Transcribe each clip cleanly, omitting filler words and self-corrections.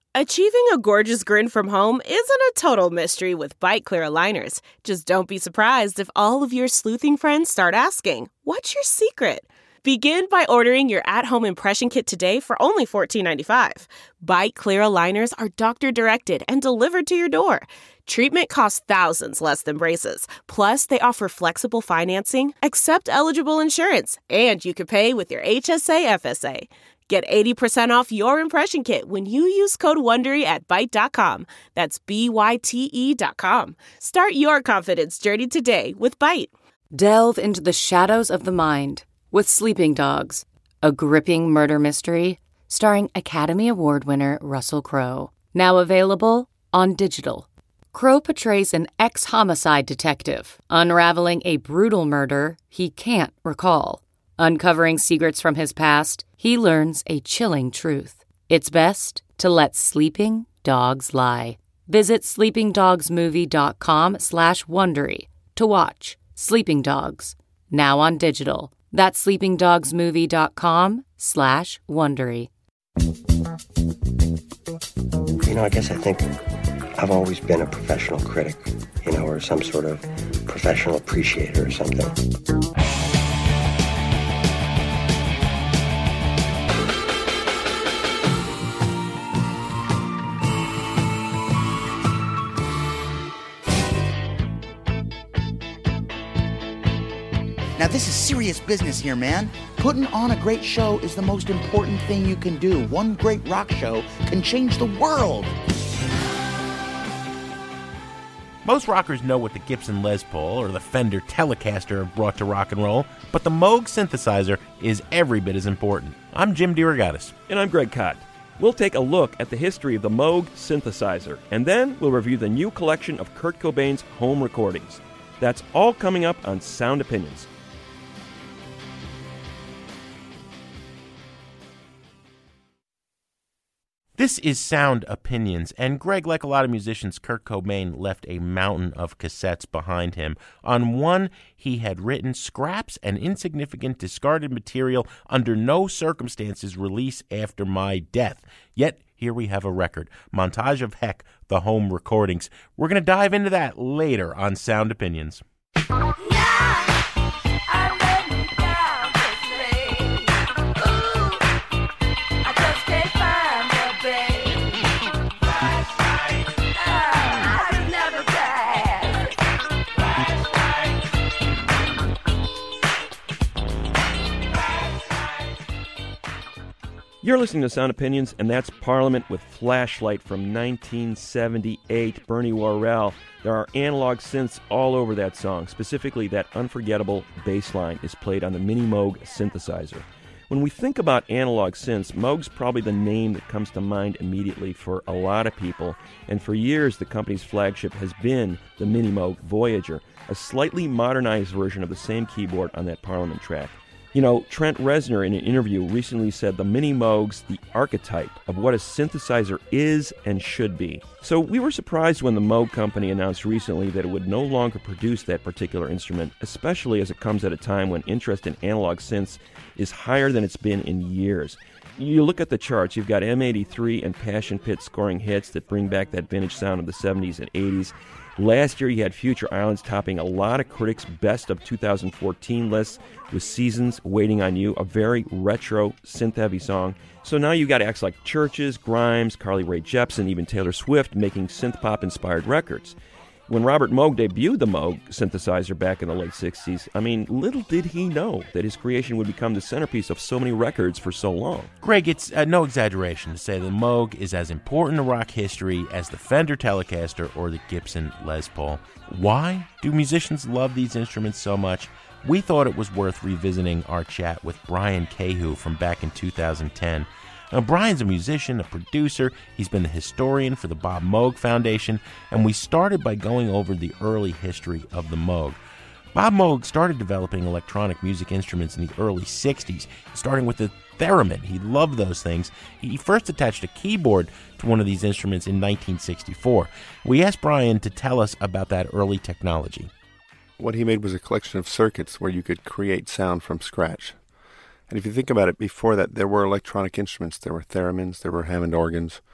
Achieving a gorgeous grin from home isn't a total mystery with Byte Clear aligners. Just don't be surprised if all of your sleuthing friends start asking, "What's your secret?" Begin by ordering your at-home impression kit today for only $14.95. Byte Clear aligners are doctor-directed and delivered to your door. Treatment costs thousands less than braces. Plus, they offer flexible financing, accept eligible insurance, and you can pay with your HSA FSA. Get 80% off your impression kit when you use code WONDERY at Byte.com. That's BYTE.com. Start your confidence journey today with Byte. Delve into the shadows of the mind with Sleeping Dogs, a gripping murder mystery starring Academy Award winner Russell Crowe. Now available on digital. Crowe portrays an ex-homicide detective unraveling a brutal murder he can't recall. Uncovering secrets from his past, he learns a chilling truth. It's best to let sleeping dogs lie. Visit sleepingdogsmovie.com/Wondery to watch Sleeping Dogs, now on digital. That's sleepingdogsmovie.com/Wondery. I guess I think I've always been a professional critic, or some sort of professional appreciator or something. Now, this is serious business here, man. Putting on a great show is the most important thing you can do. One great rock show can change the world. Most rockers know what the Gibson Les Paul or the Fender Telecaster have brought to rock and roll, but the Moog synthesizer is every bit as important. I'm Jim DeRogatis. And I'm Greg Kot. We'll take a look at the history of the Moog synthesizer, and then we'll review the new collection of Kurt Cobain's home recordings. That's all coming up on Sound Opinions. This is Sound Opinions, and Greg, like a lot of musicians, Kurt Cobain left a mountain of cassettes behind him. On one, he had written, "Scraps and insignificant discarded material under no circumstances release after my death." Yet, here we have a record. Montage of Heck, the home recordings. We're going to dive into that later on Sound Opinions. You're listening to Sound Opinions, and that's Parliament with Flashlight from 1978, Bernie Worrell. There are analog synths all over that song. Specifically, that unforgettable bass line is played on the Mini Moog synthesizer. When we think about analog synths, Moog's probably the name that comes to mind immediately for a lot of people, and for years the company's flagship has been the Mini Moog Voyager, a slightly modernized version of the same keyboard on that Parliament track. Trent Reznor in an interview recently said the Mini Moog's the archetype of what a synthesizer is and should be. So we were surprised when the Moog company announced recently that it would no longer produce that particular instrument, especially as it comes at a time when interest in analog synths is higher than it's been in years. You look at the charts, you've got M83 and Passion Pit scoring hits that bring back that vintage sound of the 70s and 80s. Last year, you had Future Islands topping a lot of critics' best of 2014 lists with Seasons Waiting on You, a very retro, synth-heavy song. So now you've got acts like Churches, Grimes, Carly Rae Jepsen, even Taylor Swift making synth-pop-inspired records. When Robert Moog debuted the Moog synthesizer back in the late 60s, little did he know that his creation would become the centerpiece of so many records for so long. Greg, it's no exaggeration to say the Moog is as important to rock history as the Fender Telecaster or the Gibson Les Paul. Why do musicians love these instruments so much? We thought it was worth revisiting our chat with Brian Cahoon from back in 2010. Now, Brian's a musician, a producer. He's been the historian for the Bob Moog Foundation, and we started by going over the early history of the Moog. Bob Moog started developing electronic music instruments in the early 60s, starting with the theremin. He loved those things. He first attached a keyboard to one of these instruments in 1964. We asked Brian to tell us about that early technology. What he made was a collection of circuits where you could create sound from scratch. And if you think about it, before that, there were electronic instruments. There were theremins, there were Hammond organs.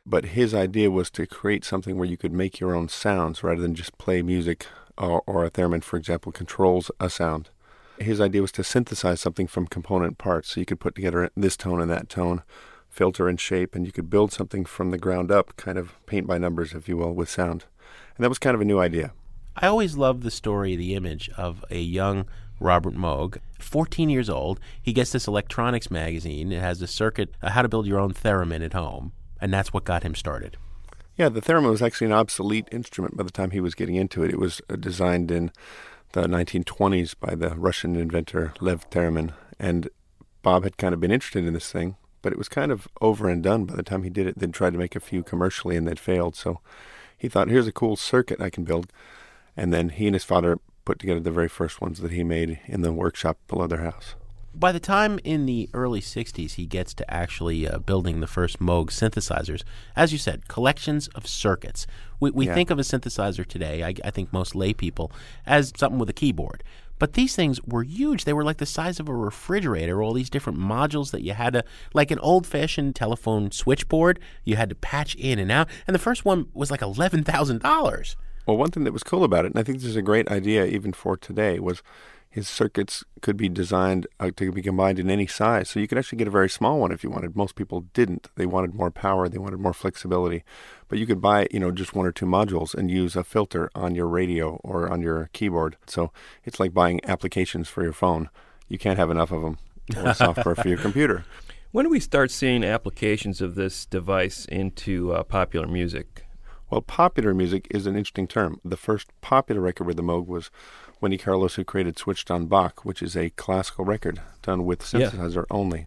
But his idea was to create something where you could make your own sounds rather than just play music, or a theremin, for example, controls a sound. His idea was to synthesize something from component parts, so you could put together this tone and that tone, filter and shape, and you could build something from the ground up, kind of paint by numbers, if you will, with sound. And that was kind of a new idea. I always loved the story, the image of a young Robert Moog, 14 years old. He gets this electronics magazine. It has a circuit, how to build your own theremin at home, and that's what got him started. Yeah, the theremin was actually an obsolete instrument by the time he was getting into it. It was designed in the 1920s by the Russian inventor Lev Theremin, and Bob had kind of been interested in this thing, but it was kind of over and done by the time he did it. They'd tried to make a few commercially and they'd failed, so he thought, here's a cool circuit I can build. And then he and his father put together the very first ones that he made in the workshop below their house. By the time in the early 60s he gets to actually building the first Moog synthesizers, as you said, collections of circuits. We think of a synthesizer today, I think most lay people, as something with a keyboard. But these things were huge. They were like the size of a refrigerator, all these different modules that you had to, like an old-fashioned telephone switchboard, you had to patch in and out. And the first one was like $11,000. Well, one thing that was cool about it, and I think this is a great idea even for today, was his circuits could be designed to be combined in any size. So you could actually get a very small one if you wanted. Most people didn't. They wanted more power. They wanted more flexibility. But you could buy, just one or two modules and use a filter on your radio or on your keyboard. So it's like buying applications for your phone. You can't have enough of them, or software for your computer. When do we start seeing applications of this device into popular music? Well, popular music is an interesting term. The first popular record with the Moog was Wendy Carlos, who created Switched on Bach, which is a classical record done with synthesizer only.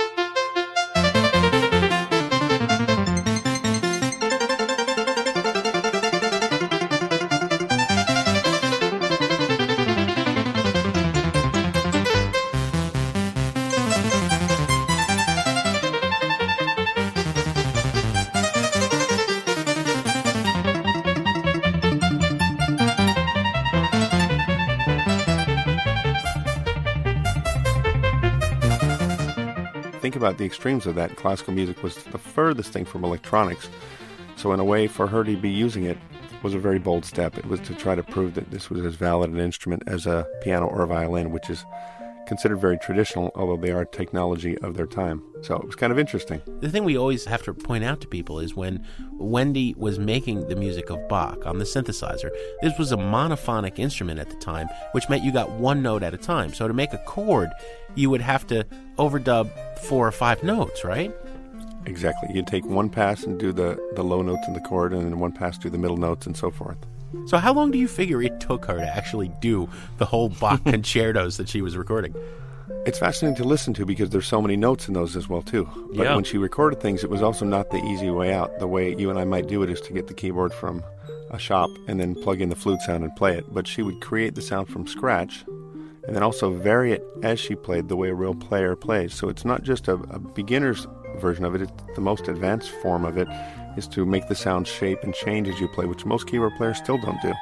Think about the extremes of that. Classical music was the furthest thing from electronics. So in a way, for her to be using it was a very bold step. It was to try to prove that this was as valid an instrument as a piano or a violin, which is considered very traditional, although they are technology of their time. So it was kind of interesting. The thing we always have to point out to people is when Wendy was making the music of Bach on the synthesizer, this was a monophonic instrument at the time, which meant you got one note at a time. So to make a chord, you would have to overdub 4 or 5 notes, right? Exactly. You'd take one pass and do the low notes in the chord, and then one pass do the middle notes, and so forth. So how long do you figure it took her to actually do the whole Bach concertos that she was recording? It's fascinating to listen to because there's so many notes in those as well, too. But when she recorded things, it was also not the easy way out. The way you and I might do it is to get the keyboard from a shop and then plug in the flute sound and play it. But she would create the sound from scratch and then also vary it as she played the way a real player plays. So it's not just a beginner's version of it. It's the most advanced form of it is to make the sound shape and change as you play, which most keyboard players still don't do.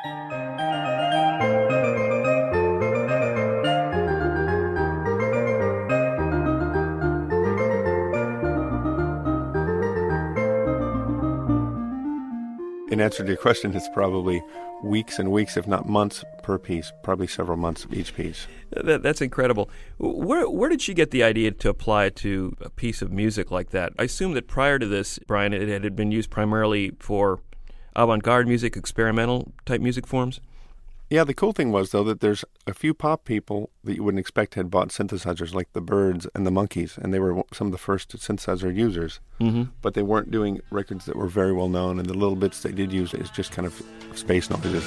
In answer to your question, it's probably weeks and weeks, if not months per piece, probably several months each piece. That's incredible. Where did she get the idea to apply it to a piece of music like that? I assume that prior to this, Brian, it had been used primarily for avant-garde music, experimental type music forms? Yeah, the cool thing was, though, that there's a few pop people that you wouldn't expect had bought synthesizers, like the Byrds and the Monkees, and they were some of the first synthesizer users. Mm-hmm. But they weren't doing records that were very well known, and the little bits they did use is just kind of space noises.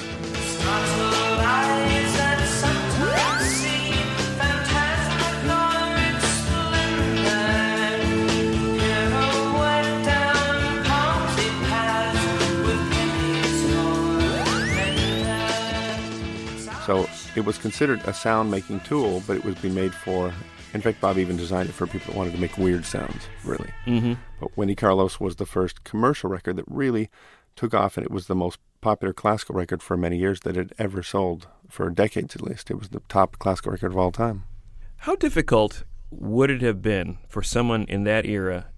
So it was considered a sound-making tool, but it was being made for, in fact, Bob even designed it for people that wanted to make weird sounds, really. Mm-hmm. But Wendy Carlos was the first commercial record that really took off, and it was the most popular classical record for many years that had ever sold, for decades at least. It was the top classical record of all time. How difficult would it have been for someone in that era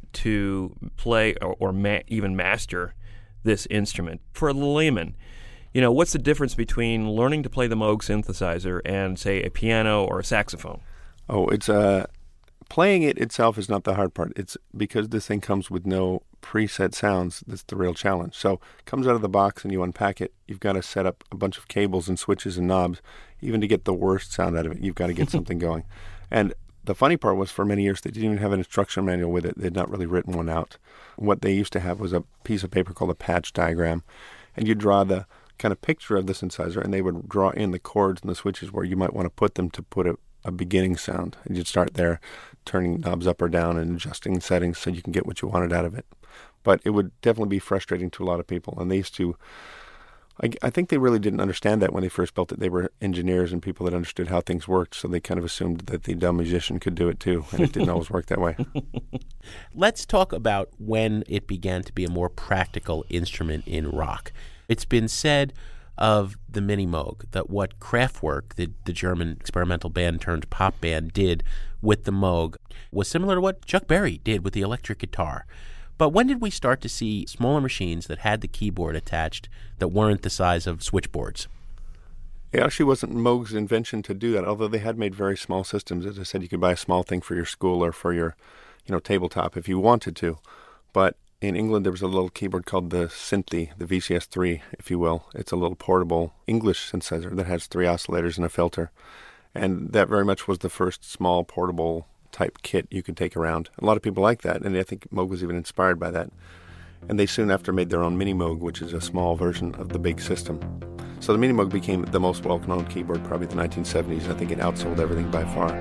to play or even master this instrument? For a layman, what's the difference between learning to play the Moog synthesizer and, say, a piano or a saxophone? Oh, it's playing it itself is not the hard part. It's because this thing comes with no preset sounds that's the real challenge. So it comes out of the box and you unpack it. You've got to set up a bunch of cables and switches and knobs. Even to get the worst sound out of it, you've got to get something going. And the funny part was, for many years, they didn't even have an instruction manual with it. They'd not really written one out. What they used to have was a piece of paper called a patch diagram. And you'd draw the kind of picture of the synthesizer, and they would draw in the chords and the switches where you might want to put them to put a beginning sound. And you'd start there, turning knobs up or down and adjusting settings so you can get what you wanted out of it. But it would definitely be frustrating to a lot of people. And they used to, I think they really didn't understand that when they first built it. They were engineers and people that understood how things worked, so they kind of assumed that the dumb musician could do it too, and it didn't always work that way. Let's talk about when it began to be a more practical instrument in rock. It's been said of the Mini Moog that what Kraftwerk, the German experimental band turned pop band, did with the Moog was similar to what Chuck Berry did with the electric guitar. But when did we start to see smaller machines that had the keyboard attached that weren't the size of switchboards? It actually wasn't Moog's invention to do that, although they had made very small systems. As I said, you could buy a small thing for your school or for your tabletop if you wanted to. But in England, there was a little keyboard called the Synthi, the VCS3, if you will. It's a little portable English synthesizer that has 3 oscillators and a filter. And that very much was the first small portable type kit you could take around. A lot of people like that, and I think Moog was even inspired by that. And they soon after made their own Mini Moog, which is a small version of the big system. So the Mini Moog became the most well-known keyboard probably in the 1970s. I think it outsold everything by far.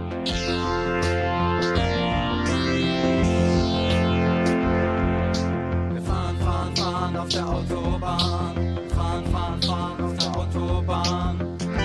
Auf der Autobahn, fahren auf der Autobahn.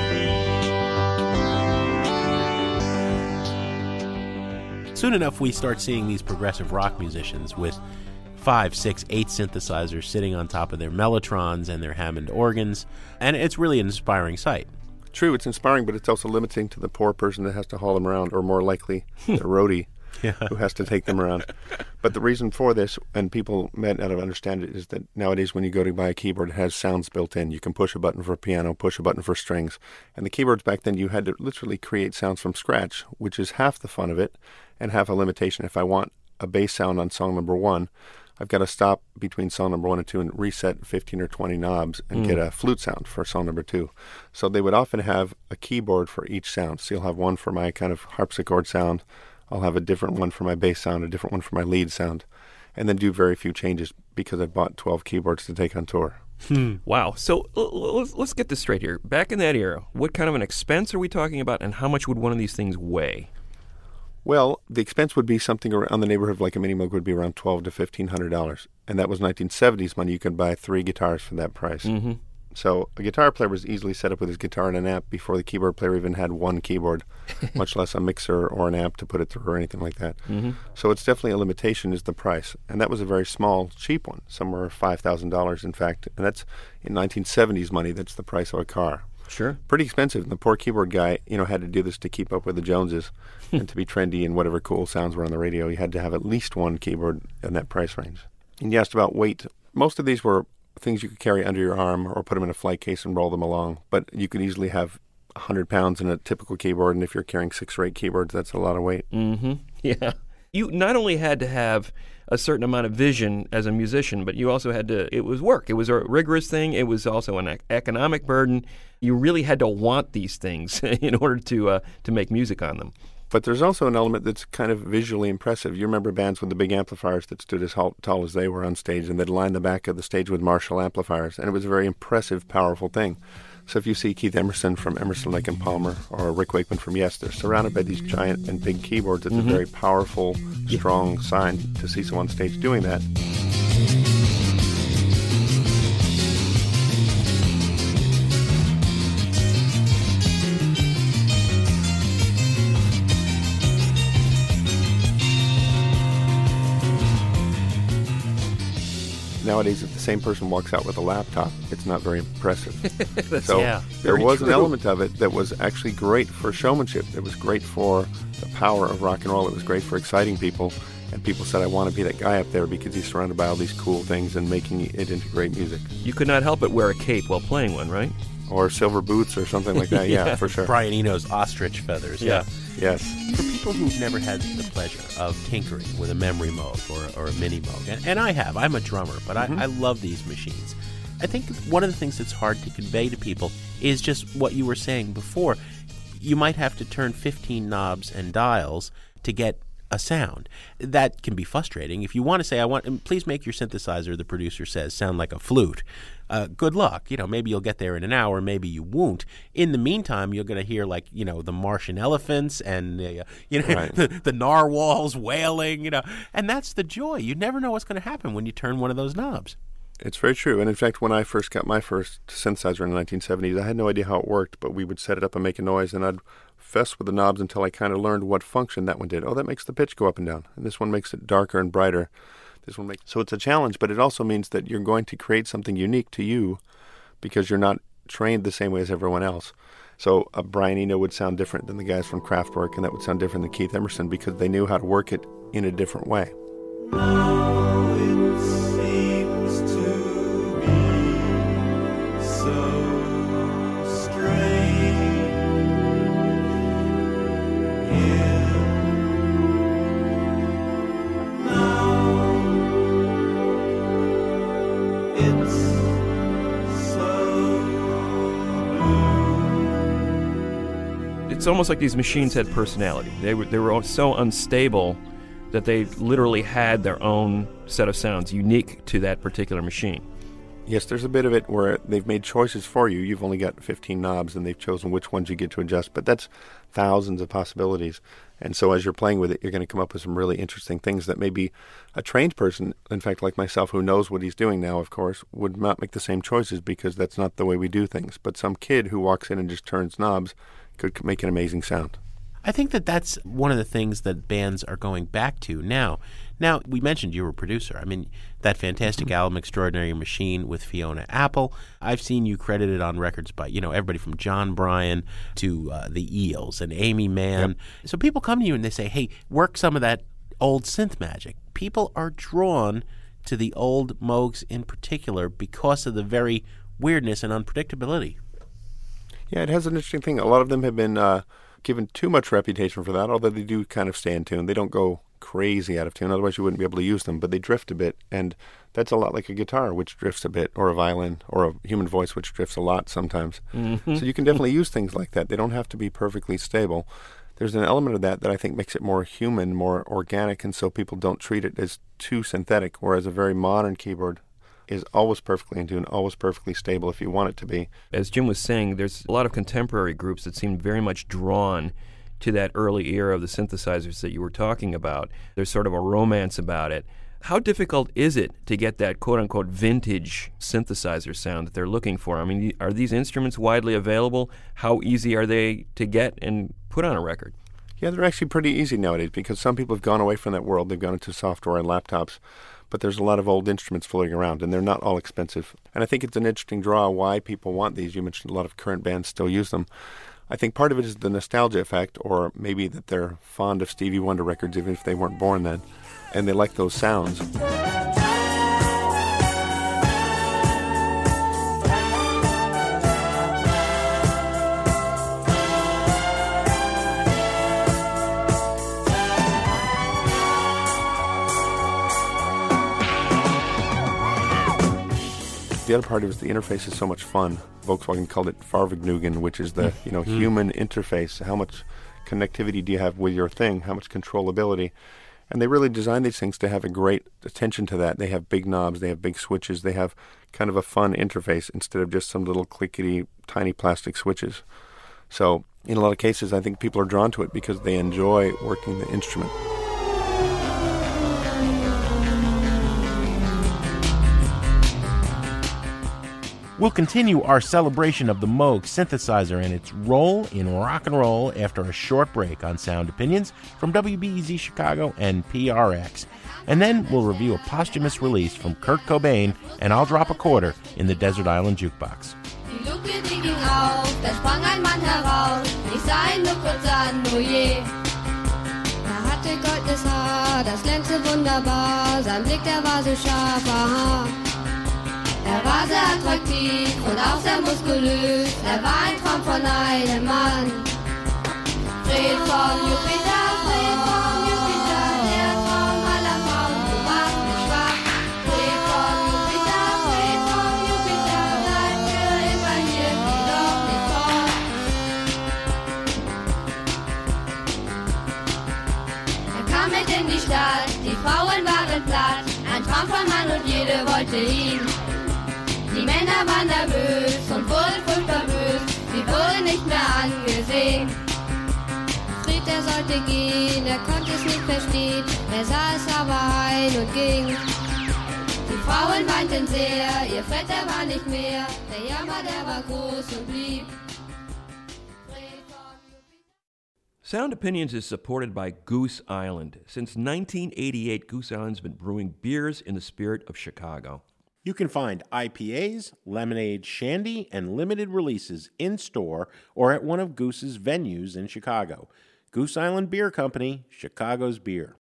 Soon enough, we start seeing these progressive rock musicians with 5, 6, 8 synthesizers sitting on top of their Mellotrons and their Hammond organs, and it's really an inspiring sight. True, it's inspiring, but it's also limiting to the poor person that has to haul them around, or more likely, the roadie who has to take them around. But the reason for this, and people might not understand it, is that nowadays when you go to buy a keyboard, it has sounds built in. You can push a button for piano, push a button for strings. And the keyboards back then, you had to literally create sounds from scratch, which is half the fun of it and half a limitation. If I want a bass sound on song number 1, I've got to stop between song number 1 and 2 and reset 15 or 20 knobs and get a flute sound for song number 2. So they would often have a keyboard for each sound. So you'll have one for my kind of harpsichord sound, I'll have a different one for my bass sound, a different one for my lead sound, and then do very few changes because I bought 12 keyboards to take on tour. Wow. So let's get this straight here. Back in that era, what kind of an expense are we talking about, and how much would one of these things weigh? Well, the expense would be something around the neighborhood of like a Mini Moog would be around $1,200 to $1,500, and that was 1970s money. You could buy 3 guitars for that price. Mm-hmm. So a guitar player was easily set up with his guitar and an amp before the keyboard player even had one keyboard, much less a mixer or an amp to put it through or anything like that. Mm-hmm. So it's definitely a limitation is the price. And that was a very small, cheap one, somewhere $5,000 in fact. And that's in 1970s money, that's the price of a car. Sure. Pretty expensive. And the poor keyboard guy, had to do this to keep up with the Joneses and to be trendy and whatever cool sounds were on the radio. He had to have at least one keyboard in that price range. And you asked about weight. Most of these were things you could carry under your arm or put them in a flight case and roll them along. But you could easily have 100 pounds in a typical keyboard, and if you're carrying 6 or 8 keyboards, that's a lot of weight. Mm-hmm. Yeah. You not only had to have a certain amount of vision as a musician, but you also had to, it was work. It was a rigorous thing. It was also an economic burden. You really had to want these things in order to make music on them. But there's also an element that's kind of visually impressive. You remember bands with the big amplifiers that stood as tall as they were on stage, and they'd line the back of the stage with Marshall amplifiers, and it was a very impressive, powerful thing. So if you see Keith Emerson from Emerson, Lake and Palmer, or Rick Wakeman from Yes, they're surrounded by these giant and big keyboards. It's a very powerful, strong sign to see someone on stage doing that. Nowadays, if the same person walks out with a laptop, it's not very impressive. There was an element of it that was actually great for showmanship. It was great for the power of rock and roll. It was great for exciting people. And people said, I want to be that guy up there because he's surrounded by all these cool things and making it into great music. You could not help but wear a cape while playing one, right? Or silver boots or something like that. Yeah, for sure. Brian Eno's ostrich feathers. Yeah. Yes. For people who've never had the pleasure of tinkering with a memory Moog or a mini Moog, and I have, I'm a drummer, but I love these machines. I think one of the things that's hard to convey to people is just what you were saying before. You might have to turn 15 knobs and dials to get a sound. That can be frustrating. If you want to say, please make your synthesizer, the producer says, sound like a flute. Good luck. Maybe you'll get there in an hour, maybe you won't. In the meantime, you're going to hear the Martian elephants and the narwhals wailing, and that's the joy. You never know what's going to happen when you turn one of those knobs. It's very true. And in fact, when I first got my first synthesizer in the 1970s, I had no idea how it worked, but we would set it up and make a noise, and I'd fess with the knobs until I kind of learned what function that one did. Oh, that makes the pitch go up and down. And this one makes it darker and brighter. So it's a challenge, but it also means that you're going to create something unique to you because you're not trained the same way as everyone else. So Brian Eno would sound different than the guys from Kraftwerk, and that would sound different than Keith Emerson because they knew how to work it in a different way. Now it seems to be so strange. Now it's so blue. It's almost like these machines had personality. They were all so unstable that they literally had their own set of sounds unique to that particular machine. Yes, there's a bit of it where they've made choices for you. You've only got 15 knobs, and they've chosen which ones you get to adjust. But that's thousands of possibilities. And so as you're playing with it, you're going to come up with some really interesting things that maybe a trained person, in fact, like myself, who knows what he's doing now, of course, would not make the same choices because that's not the way we do things. But some kid who walks in and just turns knobs could make an amazing sound. I think that's one of the things that bands are going back to now. Now, we mentioned you were a producer. I mean, that fantastic album, Extraordinary Machine with Fiona Apple, I've seen you credited on records by, everybody from John Bryan to the Eels and Amy Mann. Yep. So people come to you and they say, hey, work some of that old synth magic. People are drawn to the old Moogs in particular because of the very weirdness and unpredictability. Yeah, it has an interesting thing. A lot of them have been given too much reputation for that, although they do kind of stay in tune. They don't go crazy out of tune, otherwise you wouldn't be able to use them, but they drift a bit, and that's a lot like a guitar, which drifts a bit, or a violin, or a human voice, which drifts a lot sometimes. Mm-hmm. So you can definitely use things like that. They don't have to be perfectly stable. There's an element of that I think makes it more human, more organic, and so people don't treat it as too synthetic, whereas a very modern keyboard is always perfectly in tune, always perfectly stable if you want it to be. As Jim was saying, there's a lot of contemporary groups that seem very much drawn to that early era of the synthesizers that you were talking about. There's sort of a romance about it. How difficult is it to get that quote-unquote vintage synthesizer sound that they're looking for? I mean, are these instruments widely available? How easy are they to get and put on a record? Yeah, they're actually pretty easy nowadays because some people have gone away from that world. They've gone into software and laptops. But there's a lot of old instruments floating around, and they're not all expensive. And I think it's an interesting draw why people want these. You mentioned a lot of current bands still use them. I think part of it is the nostalgia effect, or maybe that they're fond of Stevie Wonder records, even if they weren't born then, and they like those sounds. The other part of it is the interface is so much fun. Volkswagen called it Farvergnügen, which is the human interface. How much connectivity do you have with your thing? How much controllability? And they really designed these things to have a great attention to that. They have big knobs, they have big switches, they have kind of a fun interface instead of just some little clickety, tiny plastic switches. So in a lot of cases, I think people are drawn to it because they enjoy working the instrument. We'll continue our celebration of the Moog synthesizer and its role in rock and roll after a short break on Sound Opinions from WBEZ Chicago and PRX. And then we'll review a posthumous release from Kurt Cobain and I'll Drop a Quarter in the Desert Island Jukebox. Die Luke, die ging auf, da sprang ein Mann heraus, ich sah ihn nur kurz an, oh je. Da hatte hatte goldenes Haar, das glänzte wunderbar, sein Blick, der war so scharf, aha. Er war sehr attraktiv und auch sehr muskulös, er war ein Traum von einem Mann. Fred vom Jupiter, der Traum aller Frauen, du machst mich schwach. Fred vom Jupiter, bleib für immer hier, geh doch nicht fort. Er kam mit in die Stadt, die Frauen waren platt, ein Traum von Mann und jede wollte ihn. Die Männer waren nervös und wurden furchtbar bös, sie wurden nicht mehr angesehen. Fried, er sollte gehen, er konnte es nicht verstehen, er sah es aber ein und ging. Die Frauen weinten sehr, ihr Vetter war nicht mehr, der Jammer, der war groß und blieb. Sound Opinions is supported by Goose Island. Since 1988, Goose Island's been brewing beers in the spirit of Chicago. You can find IPAs, lemonade, shandy, and limited releases in-store or at one of Goose's venues in Chicago. Goose Island Beer Company, Chicago's beer.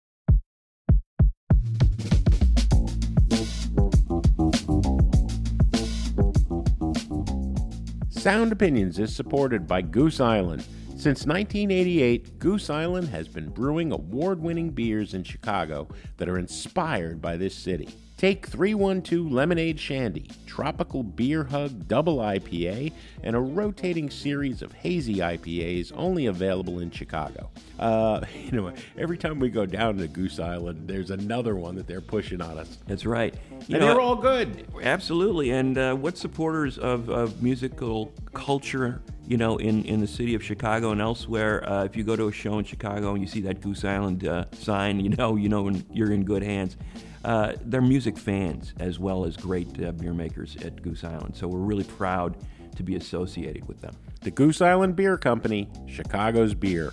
Sound Opinions is supported by Goose Island. Since 1988, Goose Island has been brewing award-winning beers in Chicago that are inspired by this city. Take 312 Lemonade Shandy, Tropical Beer Hug Double IPA, and a rotating series of hazy IPAs only available in Chicago. Every time we go down to Goose Island, there's another one that they're pushing on us. That's right. They're all good. Absolutely. And what supporters of musical culture, in the city of Chicago and elsewhere, if you go to a show in Chicago and you see that Goose Island sign, you know you're in good hands. They're music fans as well as great beer makers at Goose Island. So we're really proud to be associated with them. The Goose Island Beer Company, Chicago's beer.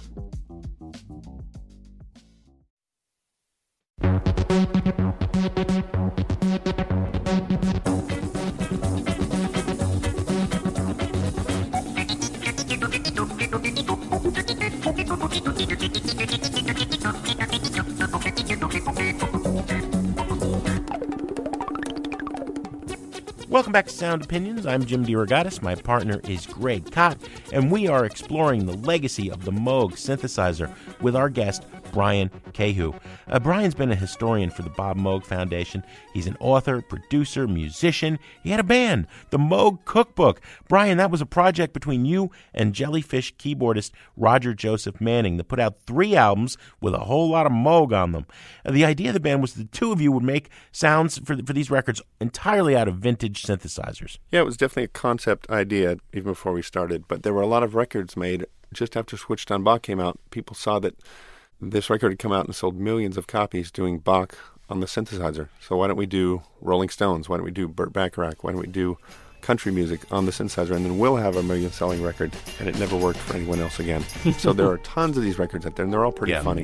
Welcome back to Sound Opinions. I'm Jim DeRogatis. My partner is Greg Kot, and we are exploring the legacy of the Moog synthesizer with our guest, Brian Cahoon. Brian's been a historian for the Bob Moog Foundation. He's an author, producer, musician. He had a band, the Moog Cookbook. Brian, that was a project between you and Jellyfish keyboardist Roger Joseph Manning that put out 3 albums with a whole lot of Moog on them. The idea of the band was the two of you would make sounds for these records entirely out of vintage synthesizers. Yeah, it was definitely a concept idea even before we started, but there were a lot of records made just after Switched on Bach came out. People saw that this record had come out and sold millions of copies doing Bach on the synthesizer. So why don't we do Rolling Stones? Why don't we do Burt Bacharach? Why don't we do country music on the synthesizer? And then we'll have a million-selling record, and it never worked for anyone else again. So there are tons of these records out there, and they're all pretty funny.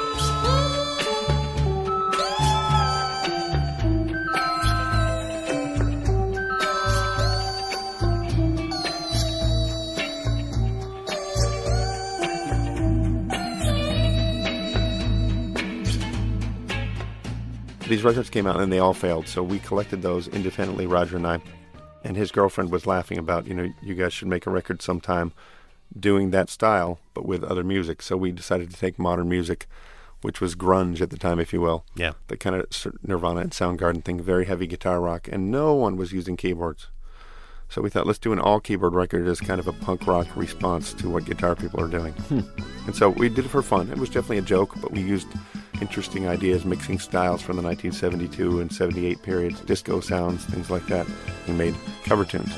These records came out and they all failed, so we collected those independently, Roger and I. And his girlfriend was laughing about, you guys should make a record sometime doing that style, but with other music. So we decided to take modern music, which was grunge at the time, if you will. Yeah. The kind of Nirvana and Soundgarden thing, very heavy guitar rock, and no one was using keyboards. So we thought, let's do an all-keyboard record as kind of a punk rock response to what guitar people are doing. And so we did it for fun. It was definitely a joke, but we used interesting ideas, mixing styles from the 1972 and 78 periods, disco sounds, things like that, and made cover tunes.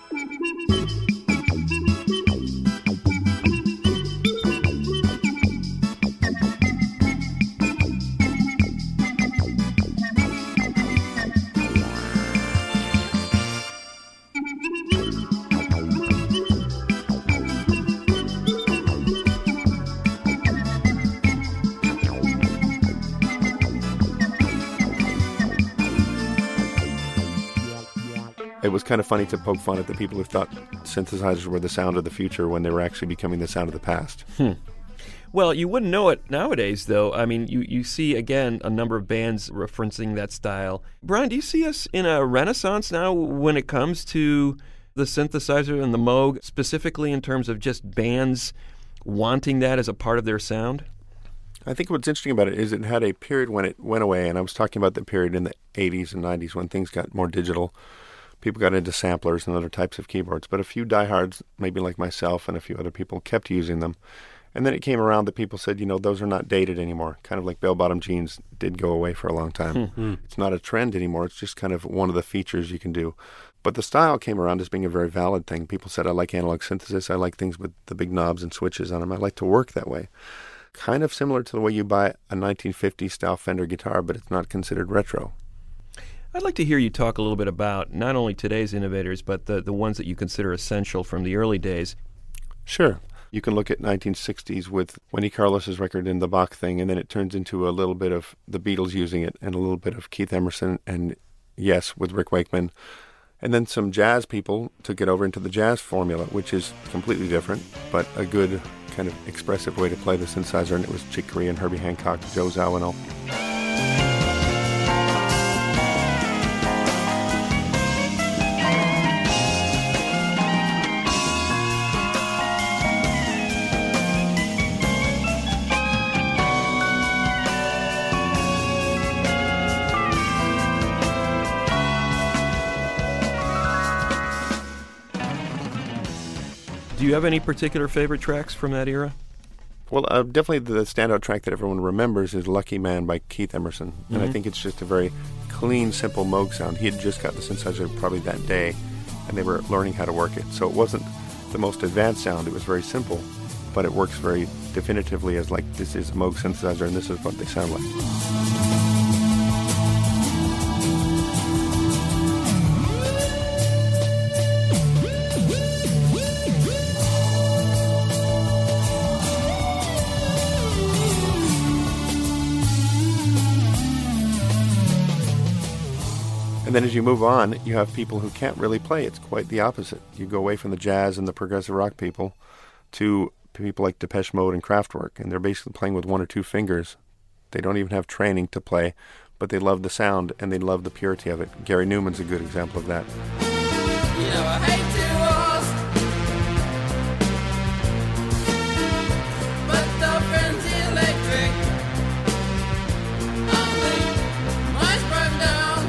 It was kind of funny to poke fun at the people who thought synthesizers were the sound of the future when they were actually becoming the sound of the past. Well, you wouldn't know it nowadays, though. I mean, you see, again, a number of bands referencing that style. Brian, do you see us in a renaissance now when it comes to the synthesizer and the Moog, specifically in terms of just bands wanting that as a part of their sound? I think what's interesting about it is it had a period when it went away, and I was talking about the period in the 80s and 90s when things got more digital. People got into samplers and other types of keyboards, but a few diehards, maybe like myself and a few other people, kept using them. And then it came around that people said, those are not dated anymore. Kind of like bell-bottom jeans did go away for a long time. It's not a trend anymore. It's just kind of one of the features you can do. But the style came around as being a very valid thing. People said, I like analog synthesis. I like things with the big knobs and switches on them. I like to work that way. Kind of similar to the way you buy a 1950s-style Fender guitar, but it's not considered retro. I'd like to hear you talk a little bit about not only today's innovators, but the ones that you consider essential from the early days. Sure. You can look at 1960s with Wendy Carlos's record in the Bach thing, and then it turns into a little bit of the Beatles using it and a little bit of Keith Emerson and Yes with Rick Wakeman. And then some jazz people took it over into the jazz formula, which is completely different, but a good kind of expressive way to play the synthesizer, and it was Chick Corea and Herbie Hancock, Joe Zawinul. Do you have any particular favorite tracks from that era? Well, definitely the standout track that everyone remembers is Lucky Man by Keith Emerson. And I think it's just a very clean, simple Moog sound. He had just got the synthesizer probably that day, and they were learning how to work it. So it wasn't the most advanced sound. It was very simple, but it works very definitively as like, this is a Moog synthesizer, and this is what they sound like. And then as you move on, you have people who can't really play. It's quite the opposite. You go away from the jazz and the progressive rock people to people like Depeche Mode and Kraftwerk, and they're basically playing with one or two fingers. They don't even have training to play, but they love the sound and they love the purity of it. Gary Newman's a good example of that. I hate to ask, but the friend's electric. Mine's broke down.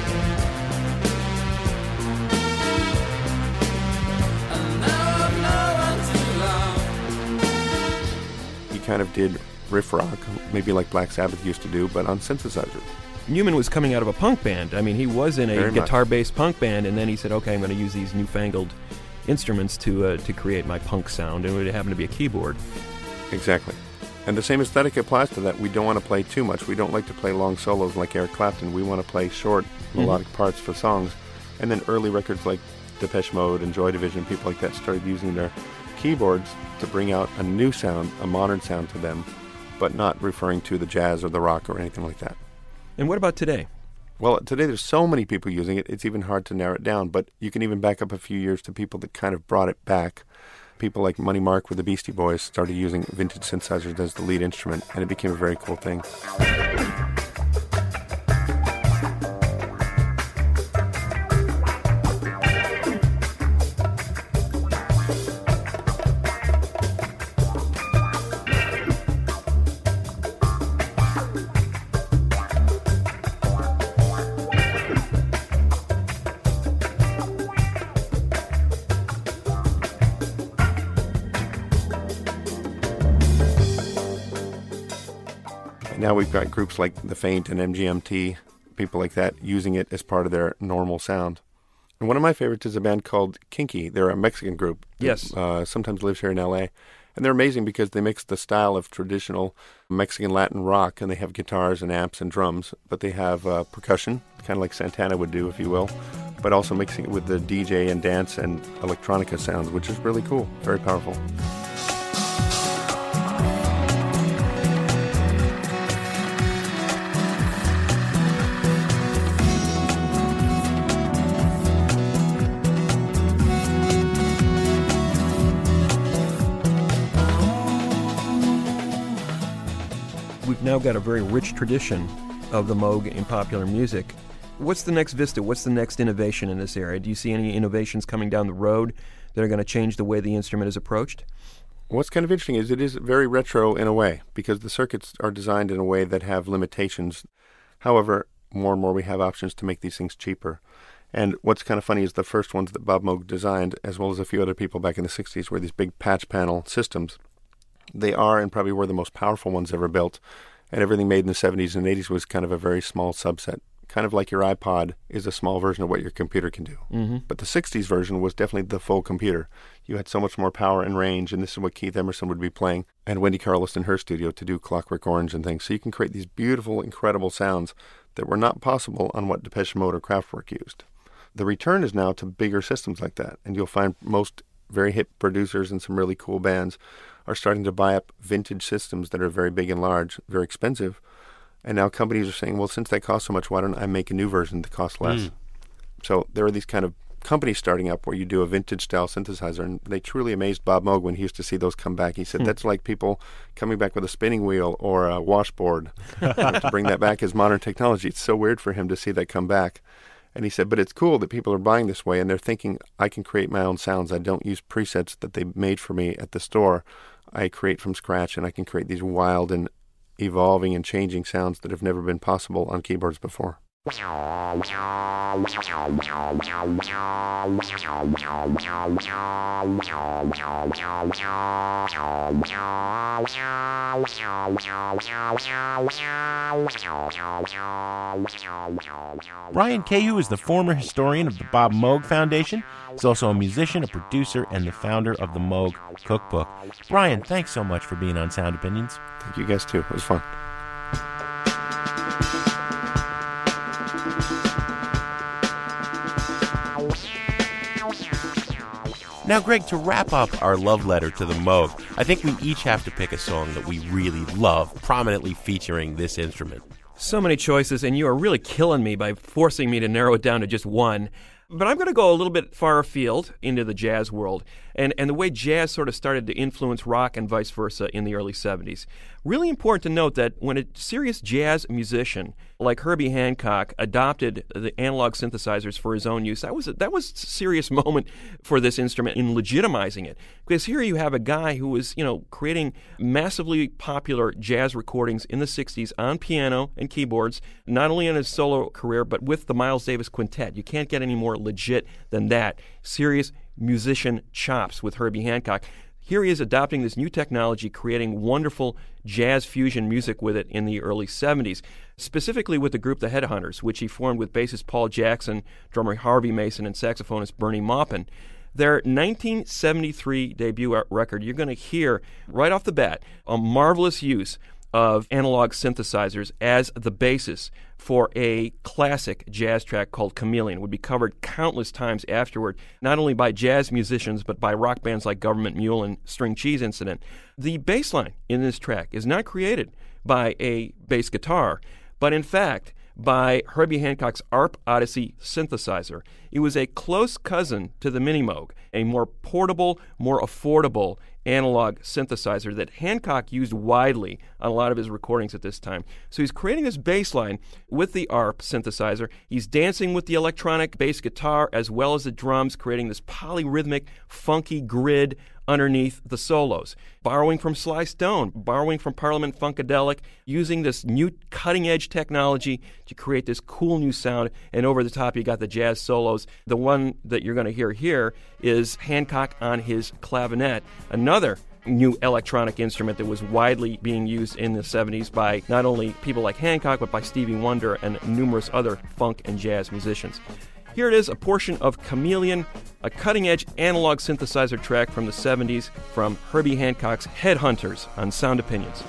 And now I've no one to love. He kind of did riff rock, maybe like Black Sabbath used to do, but on synthesizer. Newman was coming out of a punk band. I mean, he was in a guitar-based punk band, and then he said, okay, I'm going to use these newfangled instruments to create my punk sound, and it would happen to be a keyboard. Exactly. And the same aesthetic applies to that. We don't want to play too much. We don't like to play long solos like Eric Clapton. We want to play short, melodic parts for songs. And then early records like Depeche Mode and Joy Division, people like that started using their keyboards to bring out a new sound, a modern sound to them, but not referring to the jazz or the rock or anything like that. And what about today? Well, today there's so many people using it, it's even hard to narrow it down, but you can even back up a few years to people that kind of brought it back. People like Money Mark with the Beastie Boys started using vintage synthesizers as the lead instrument, and it became a very cool thing. Now we've got groups like The Faint and MGMT, people like that, using it as part of their normal sound. And one of my favorites is a band called Kinky. They're a Mexican group. Yes. Sometimes lives here in L.A. And they're amazing because they mix the style of traditional Mexican Latin rock, and they have guitars and amps and drums, but they have percussion, kind of like Santana would do, if you will, but also mixing it with the DJ and dance and electronica sounds, which is really cool, very powerful. now got a very rich tradition of the Moog in popular music. What's the next vista? What's the next innovation in this area? Do you see any innovations coming down the road that are going to change the way the instrument is approached? What's kind of interesting is it is very retro in a way, because the circuits are designed in a way that have limitations. However, more and more we have options to make these things cheaper. And what's kind of funny is the first ones that Bob Moog designed, as well as a few other people back in the 60s, were these big patch panel systems. They are and probably were the most powerful ones ever built. And everything made in the 70s and 80s was kind of a very small subset. Kind of like your iPod is a small version of what your computer can do. Mm-hmm. But the 60s version was definitely the full computer. You had so much more power and range, and this is what Keith Emerson would be playing, and Wendy Carlos in her studio to do Clockwork Orange and things. So you can create these beautiful, incredible sounds that were not possible on what Depeche Mode or Kraftwerk used. The return is now to bigger systems like that, and you'll find most very hip producers and some really cool bands are starting to buy up vintage systems that are very big and large, very expensive. And now companies are saying, well, since they cost so much, why don't I make a new version that costs less? So there are these kind of companies starting up where you do a vintage-style synthesizer, and they truly amazed Bob Moog when he used to see those come back. He said, that's like people coming back with a spinning wheel or a washboard to bring that back as modern technology. It's so weird for him to see that come back. And he said, but it's cool that people are buying this way, and they're thinking, I can create my own sounds. I don't use presets that they made for me at the store. I create from scratch, and I can create these wild and evolving and changing sounds that have never been possible on keyboards before. Brian Cahew is the former historian of the Bob Moog Foundation. He's also a musician, a producer, and the founder of the Moog Cookbook. Brian, thanks so much for being on Sound Opinions. Thank you guys, too. It was fun. Now, Greg, to wrap up our love letter to the Moog, I think we each have to pick a song that we really love, prominently featuring this instrument. So many choices, and you are really killing me by forcing me to narrow it down to just one. But I'm going to go a little bit far afield into the jazz world and the way jazz sort of started to influence rock and vice versa in the early 70s. Really important to note that when a serious jazz musician like Herbie Hancock adopted the analog synthesizers for his own use, that was a serious moment for this instrument in legitimizing it. Because here you have a guy who was, creating massively popular jazz recordings in the 60s on piano and keyboards, not only in his solo career, but with the Miles Davis Quintet. You can't get any more legit than that. Serious musician chops with Herbie Hancock. Here he is adopting this new technology, creating wonderful jazz fusion music with it in the early 70s, specifically with the group The Headhunters, which he formed with bassist Paul Jackson, drummer Harvey Mason, and saxophonist Bernie Maupin. Their 1973 debut record, you're going to hear right off the bat a marvelous use of analog synthesizers as the basis for a classic jazz track called Chameleon. It would be covered countless times afterward, not only by jazz musicians, but by rock bands like Government Mule and String Cheese Incident. The bass line in this track is not created by a bass guitar, but in fact by Herbie Hancock's ARP Odyssey synthesizer. It was a close cousin to the Mini Moog, a more portable, more affordable analog synthesizer that Hancock used widely on a lot of his recordings at this time. So he's creating this bass line with the ARP synthesizer. He's dancing with the electronic bass guitar as well as the drums, creating this polyrhythmic, funky grid underneath the solos, borrowing from Sly Stone, borrowing from Parliament Funkadelic, using this new cutting-edge technology to create this cool new sound, and over the top you got the jazz solos. The one that you're going to hear here is Hancock on his clavinet, another new electronic instrument that was widely being used in the 70s by not only people like Hancock, but by Stevie Wonder and numerous other funk and jazz musicians. Here it is, a portion of Chameleon, a cutting-edge analog synthesizer track from the 70s from Herbie Hancock's Headhunters on Sound Opinions.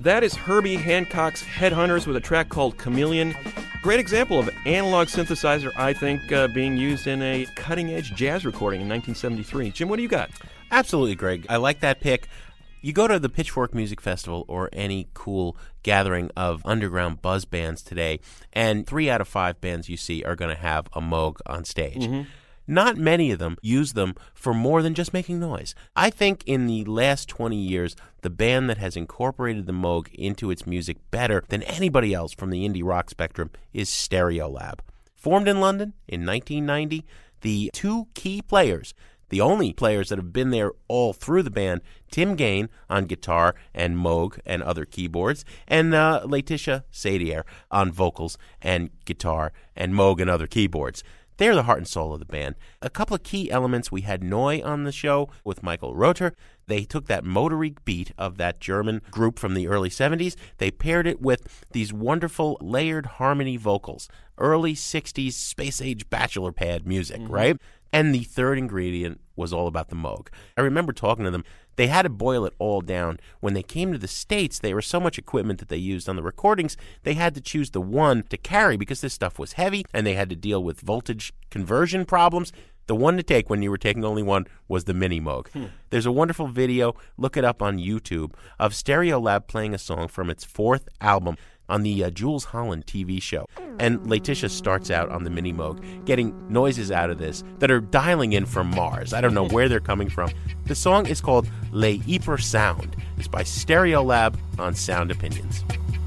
That is Herbie Hancock's Headhunters with a track called Chameleon. Great example of analog synthesizer, I think, being used in a cutting-edge jazz recording in 1973. Jim, what do you got? Absolutely, Greg. I like that pick. You go to the Pitchfork Music Festival or any cool gathering of underground buzz bands today, and 3 out of 5 bands you see are going to have a Moog on stage. Mm-hmm. Not many of them use them for more than just making noise. I think in the last 20 years, the band that has incorporated the Moog into its music better than anybody else from the indie rock spectrum is Stereolab. Formed in London in 1990, the 2 key players, the only players that have been there all through the band, Tim Gain on guitar and Moog and other keyboards, and Laetitia Sadier on vocals and guitar and Moog and other keyboards. They're the heart and soul of the band. A couple of key elements. We had Neu on the show with Michael Rother. They took that motory beat of that German group from the early 70s. They paired it with these wonderful layered harmony vocals. Early 60s space-age bachelor pad music, right? And the third ingredient was all about the Moog. I remember talking to them. They had to boil it all down. When they came to the States, there was so much equipment that they used on the recordings, they had to choose the one to carry because this stuff was heavy, and they had to deal with voltage conversion problems. The one to take when you were taking only one was the Mini Moog. There's a wonderful video, look it up on YouTube, of Stereolab playing a song from its 4th album on the Jules Holland TV show. And Laetitia starts out on the Mini Moog, getting noises out of this that are dialing in from Mars. I don't know where they're coming from. The song is called Le Hyper Sound. It's by Stereolab on Sound Opinions.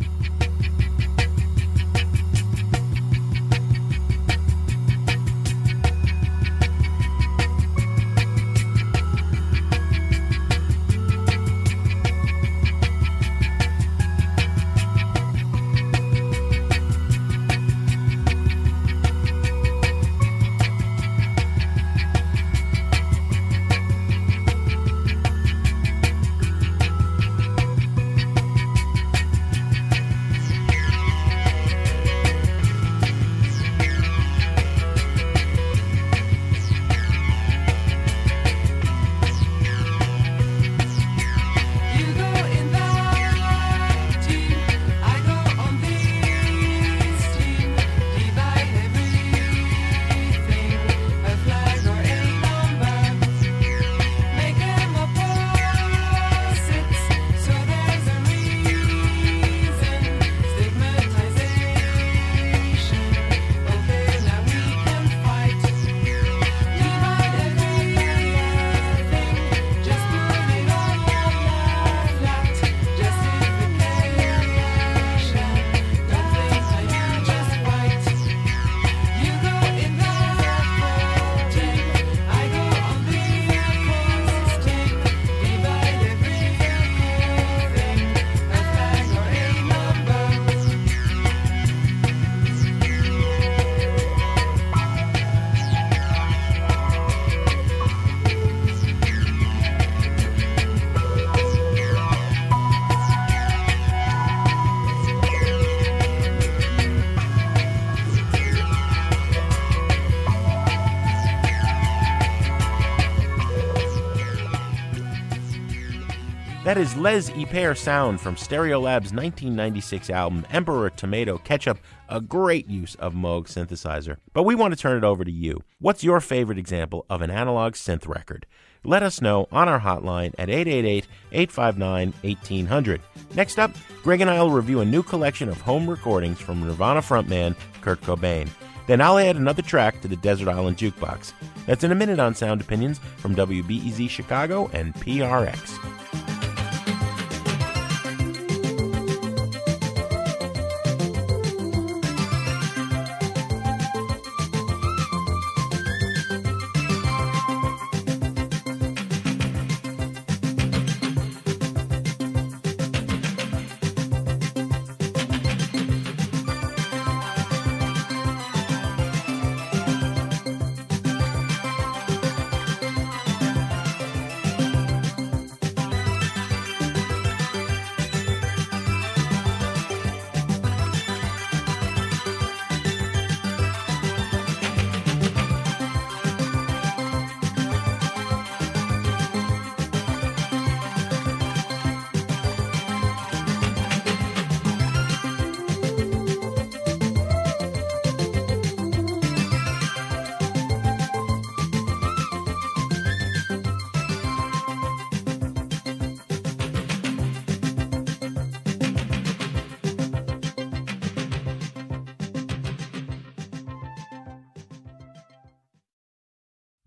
That is Les Hyper Sound from Stereolab's 1996 album Emperor Tomato Ketchup, a great use of Moog synthesizer. But we want to turn it over to you. What's your favorite example of an analog synth record? Let us know on our hotline at 888-859-1800. Next up, Greg and I will review a new collection of home recordings from Nirvana frontman Kurt Cobain. Then I'll add another track to the Desert Island Jukebox. That's in a minute on Sound Opinions from WBEZ Chicago and PRX.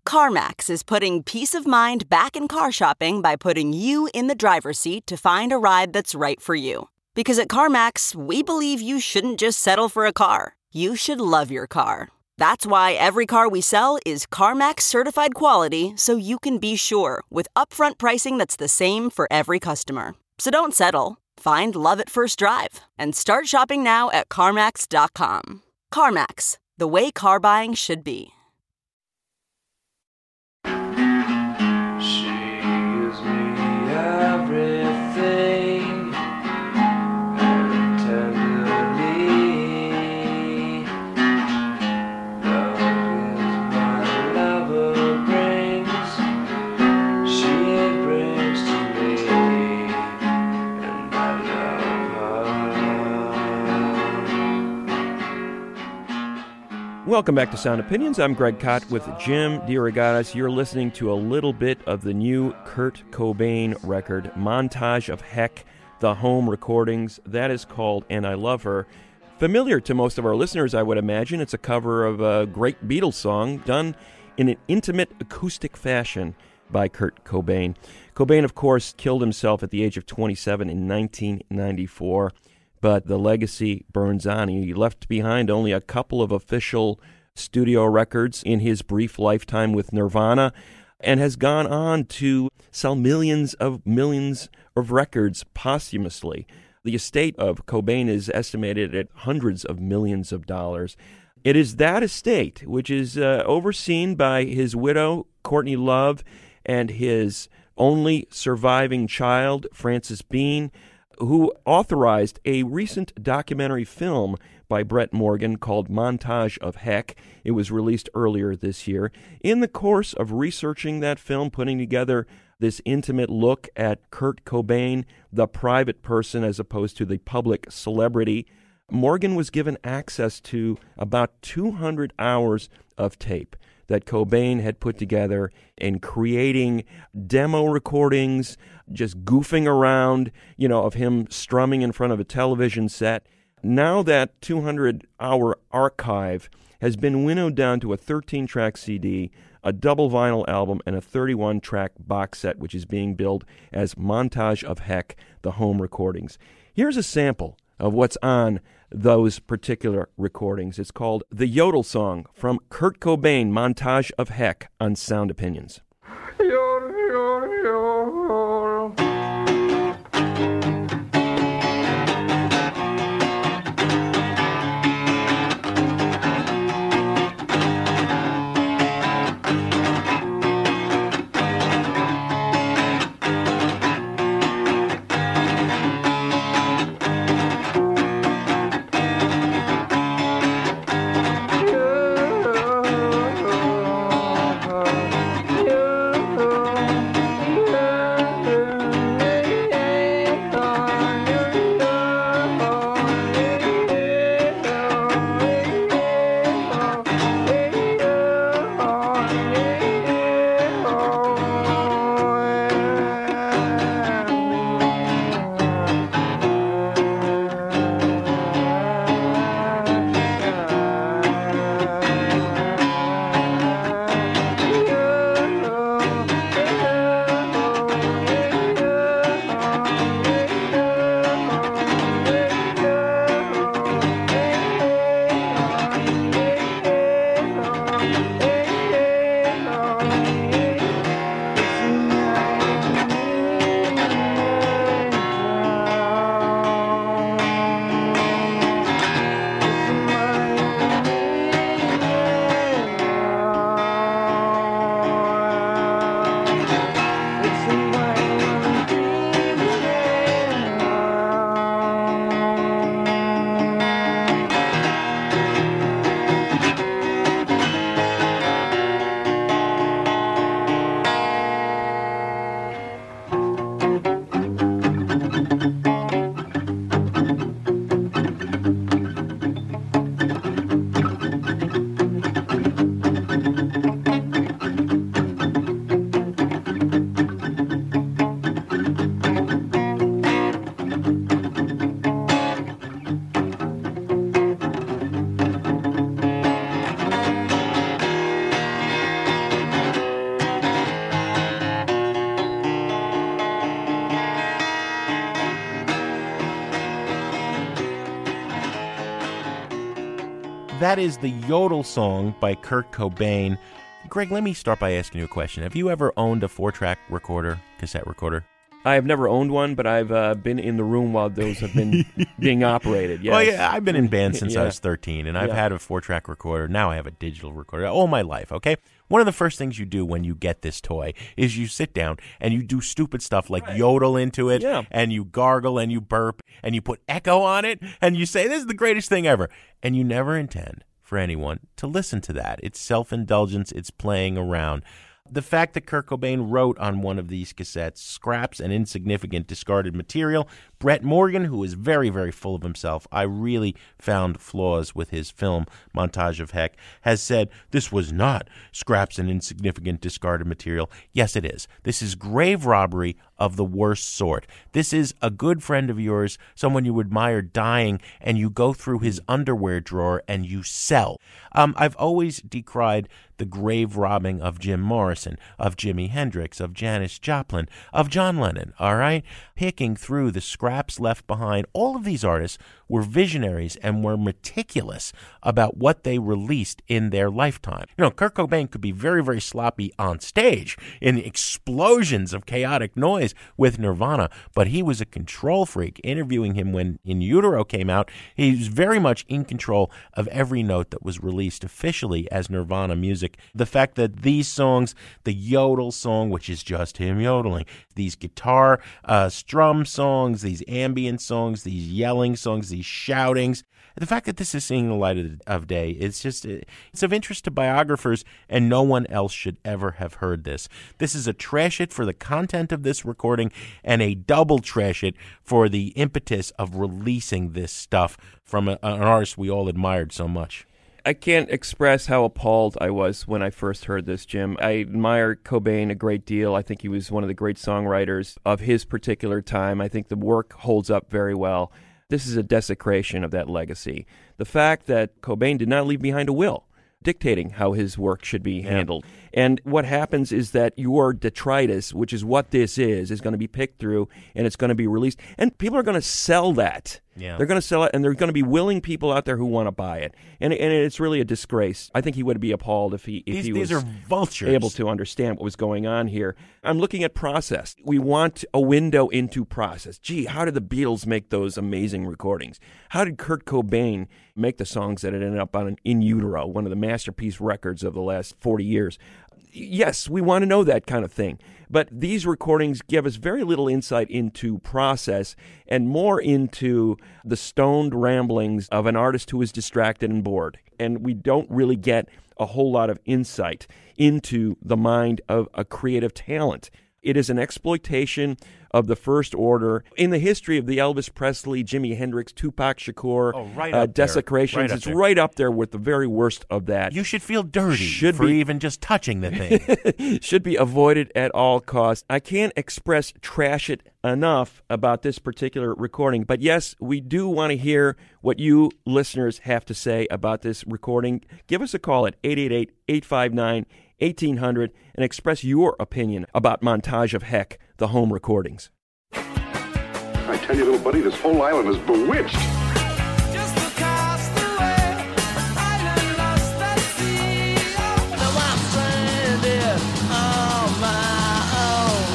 CarMax is putting peace of mind back in car shopping by putting you in the driver's seat to find a ride that's right for you. Because at CarMax, we believe you shouldn't just settle for a car. You should love your car. That's why every car we sell is CarMax certified quality, so you can be sure with upfront pricing that's the same for every customer. So don't settle. Find love at first drive and start shopping now at CarMax.com. CarMax, the way car buying should be. She gives me everything, and tenderly. Love is what lover brings. She brings to me, and I love her. Welcome back to Sound Opinions. I'm Greg Kot with Jim DeRogatis. You're listening to a little bit of the new Kurt Cobain record, Montage of Heck, the home recordings. That is called And I Love Her. Familiar to most of our listeners, I would imagine. It's a cover of a great Beatles song done in an intimate acoustic fashion by Kurt Cobain. Cobain, of course, killed himself at the age of 27 in 1994. But the legacy burns on. He left behind only a couple of official studio records in his brief lifetime with Nirvana, and has gone on to sell millions of records posthumously. The estate of Cobain is estimated at hundreds of millions of dollars. It is that estate which is overseen by his widow, Courtney Love, and his only surviving child, Frances Bean, who authorized a recent documentary film by Brett Morgan called Montage of Heck. It was released earlier this year. In the course of researching that film, putting together this intimate look at Kurt Cobain, the private person as opposed to the public celebrity, Morgan was given access to about 200 hours of tape that Cobain had put together in creating demo recordings, just goofing around, of him strumming in front of a television set. Now that 200-hour archive has been winnowed down to a 13-track CD, a double vinyl album, and a 31-track box set, which is being billed as Montage of Heck, the home recordings. Here's a sample of what's on those particular recordings. It's called The Yodel Song from Kurt Cobain, Montage of Heck, on Sound Opinions. You That is the Yodel Song by Kurt Cobain. Greg, let me start by asking you a question. Have you ever owned a 4-track recorder, cassette recorder? I have never owned one, but I've been in the room while those have been being operated. Yes. Well, yeah, I've been in bands since I was 13, and I've had a 4-track recorder. Now I have a digital recorder all my life, okay? One of the first things you do when you get this toy is you sit down and you do stupid stuff like yodel into it, and you gargle and you burp, and you put echo on it, and you say, this is the greatest thing ever. And you never intend for anyone to listen to that. It's self-indulgence. It's playing around. The fact that Kurt Cobain wrote on one of these cassettes, scraps and insignificant discarded material. Brett Morgan, who is very, very full of himself, I really found flaws with his film, Montage of Heck, has said, this was not scraps and insignificant discarded material. Yes, it is. This is grave robbery of the worst sort. This is a good friend of yours, someone you admire dying, and you go through his underwear drawer and you sell. I've always decried the grave robbing of Jim Morrison, of Jimi Hendrix, of Janis Joplin, of John Lennon, all right? Picking through the scraps left behind. All of these artists were visionaries and were meticulous about what they released in their lifetime. You know, Kurt Cobain could be very, very sloppy on stage in explosions of chaotic noise with Nirvana, but he was a control freak. Interviewing him when In Utero came out, he was very much in control of every note that was released officially as Nirvana music. The fact that these songs, the Yodel Song, which is just him yodeling, these guitar strum songs, these ambient songs, these yelling songs, these shoutings, the fact that this is seeing the light of day, it's of interest to biographers, and no one else should ever have heard this. This is a trash it for the content of this recording and a double trash it for the impetus of releasing this stuff from an artist we all admired so much. I can't express how appalled I was when I first heard this, Jim. I admire Cobain a great deal. I think he was one of the great songwriters of his particular time. I think the work holds up very well. This is a desecration of that legacy. The fact that Cobain did not leave behind a will dictating how his work should be handled. And what happens is that your detritus, which is what this is going to be picked through and it's going to be released. And people are going to sell that. Yeah. They're going to sell it, and there are going to be willing people out there who want to buy it. And it's really a disgrace. I think he would be appalled if he was are vultures. Able to understand what was going on here. I'm looking at process. We want a window into process. Gee, how did the Beatles make those amazing recordings? How did Kurt Cobain make the songs that ended up on In Utero, one of the masterpiece records of the last 40 years? Yes, we want to know that kind of thing. But these recordings give us very little insight into process and more into the stoned ramblings of an artist who is distracted and bored. And we don't really get a whole lot of insight into the mind of a creative talent. It is an exploitation of the first order. In the history of the Elvis Presley, Jimi Hendrix, Tupac Shakur desecrations, it's right up there with the very worst of that. You should feel dirty for even just touching the thing. Should be avoided at all costs. I can't express trash it enough about this particular recording, but yes, we do want to hear what you listeners have to say about this recording. Give us a call at 888-859-1800 and express your opinion about Montage of Heck, the home recordings. I tell you, little buddy, this whole island is bewitched. Just across the way, island lost at sea. Now I'm stranded on my own.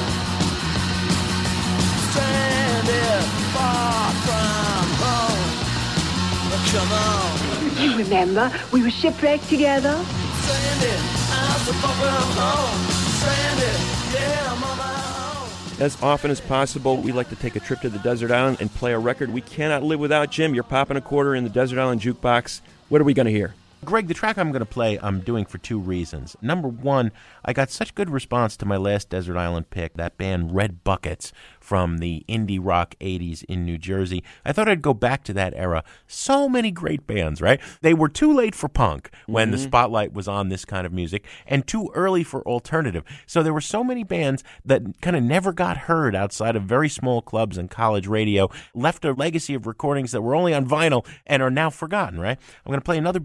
Stranded far from home. Come on. You remember, we were shipwrecked together. Stranded, I'm so far from home. Stranded, yeah, I'm on my own. As often as possible, we like to take a trip to the desert island and play a record we cannot live without. Jim, you're popping a quarter in the desert island jukebox. What are we going to hear? Greg, the track I'm going to play, I'm doing for two reasons. Number one, I got such good response to my last desert island pick, that band Red Buckets from the indie rock 80s in New Jersey. I thought I'd go back to that era. So many great bands, right? They were too late for punk when the spotlight was on this kind of music, and too early for alternative. So there were so many bands that kind of never got heard outside of very small clubs and college radio, left a legacy of recordings that were only on vinyl and are now forgotten, right? I'm going to play another band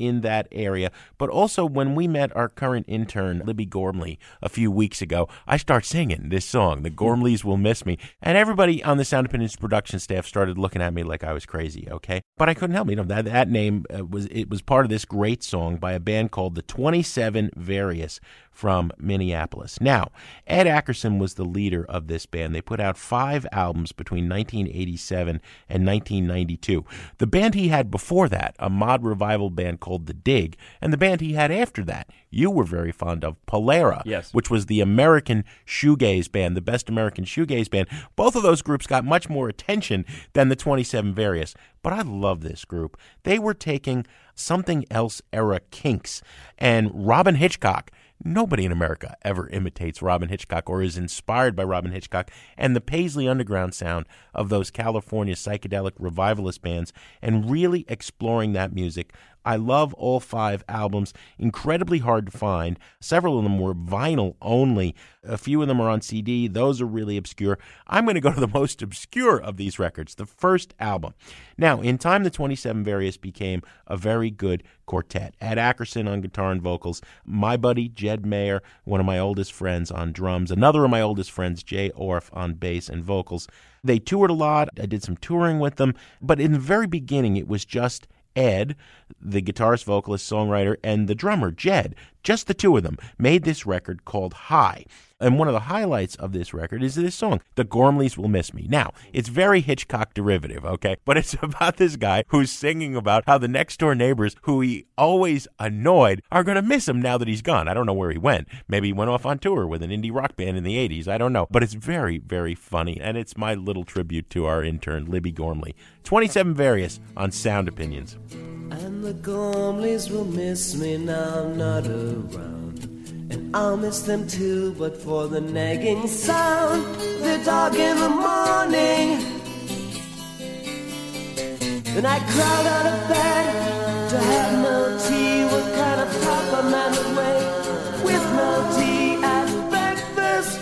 in that area. But also, when we met our current intern, Libby Gormley, a few weeks ago, I start singing this song, The Gormleys Will Miss Me. And everybody on the Sound Opinions production staff started looking at me like I was crazy, okay? But I couldn't help it. That name was part of this great song by a band called the 27 Various from Minneapolis. Now, Ed Ackerson was the leader of this band. They put out 5 albums between 1987 and 1992. The band he had before that, a mod revival band called The Dig, and the band he had after that, you were very fond of, Polara, yes, which was the American shoegaze band, the best American shoegaze band. Both of those groups got much more attention than the 27 Various. But I love this group. They were taking something else era Kinks and Robyn Hitchcock. Nobody in America ever imitates Robyn Hitchcock or is inspired by Robyn Hitchcock and the Paisley Underground sound of those California psychedelic revivalist bands, and really exploring that music. I love all 5 albums. Incredibly hard to find. Several of them were vinyl only. A few of them are on CD. Those are really obscure. I'm going to go to the most obscure of these records, the first album. Now, in time, the 27 Various became a very good quartet. Ed Ackerson on guitar and vocals, my buddy Jed Mayer, one of my oldest friends, on drums, another of my oldest friends, Jay Orff, on bass and vocals. They toured a lot. I did some touring with them. But in the very beginning, it was just Ed, the guitarist, vocalist, songwriter, and the drummer, Jed. Just the two of them made this record called High. And one of the highlights of this record is this song, The Gormleys Will Miss Me. Now, it's very Hitchcock derivative, okay? But it's about this guy who's singing about how the next-door neighbors, who he always annoyed, are going to miss him now that he's gone. I don't know where he went. Maybe he went off on tour with an indie rock band in the 80s. I don't know. But it's very, very funny. And it's my little tribute to our intern, Libby Gormley. 27 Various on Sound Opinions. And the Gormleys will miss me now I'm not around. And I'll miss them too, but for the nagging sound, the dog in the morning. And I crowd out of bed to have no tea. What kind of proper man would wake with no tea at breakfast?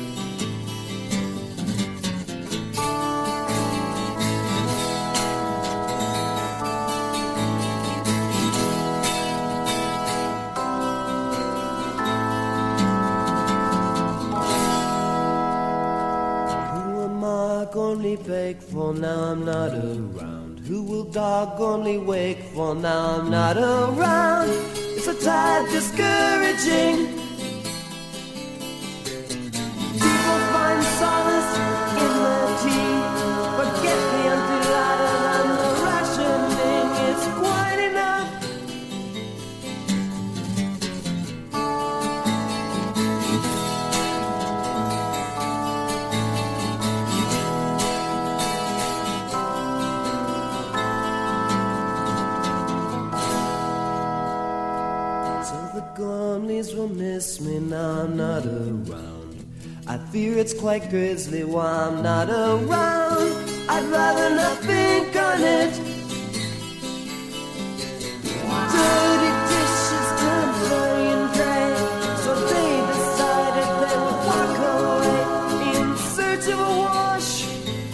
Only bake for now I'm not around? Who will dog only wake for now I'm not around? It's a tad discouraging. People find solace in their tea, forget the empty ladder and the rationing. It's quite enough. Gormleys will miss me now I'm not around. I fear it's quite grisly while I'm not around. I'd rather not think on it. Dirty dishes turn furry and gray, so they decided they would walk away in search of a wash.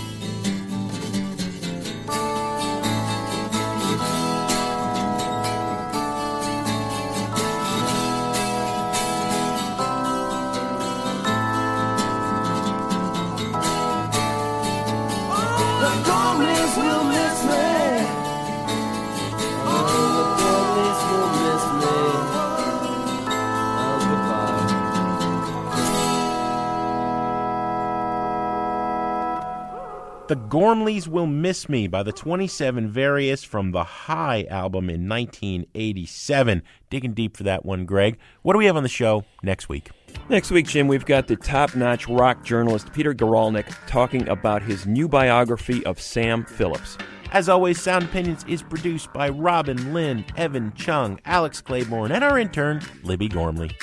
The Gormleys Will Miss Me by the 27 Various from the High album in 1987. Digging deep for that one, Greg. What do we have on the show next week? Next week, Jim, we've got the top-notch rock journalist Peter Guralnick talking about his new biography of Sam Phillips. As always, Sound Opinions is produced by Robin Lynn, Evan Chung, Alex Claiborne, and our intern, Libby Gormley.